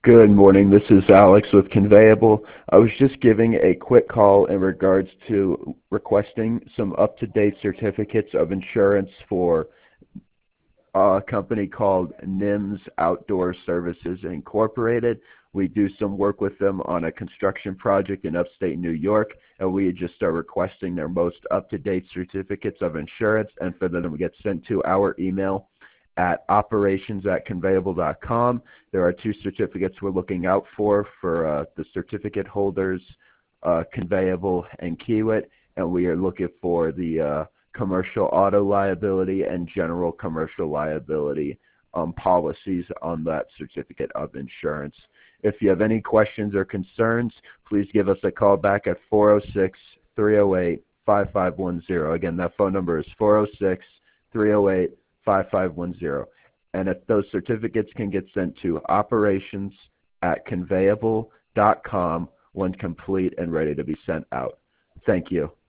Good morning. This is Alex with Conveyable. I was just giving a quick call in regards to requesting some up-to-date certificates of insurance for a company called NIMS Outdoor Services Incorporated. We do some work with them on a construction project in upstate New York, and we just are requesting their most up-to-date certificates of insurance and for them to get sent to our email at operations@conveyable.com. There are two certificates we're looking out for the certificate holders, Conveyable and Kiewit, and we are looking for the commercial auto liability and general commercial liability policies on that certificate of insurance. If you have any questions or concerns, please give us a call back at 406-308-5510. Again, that phone number is 406-308-5510. And if those certificates can get sent to operations@conveyable.com when complete and ready to be sent out. Thank you.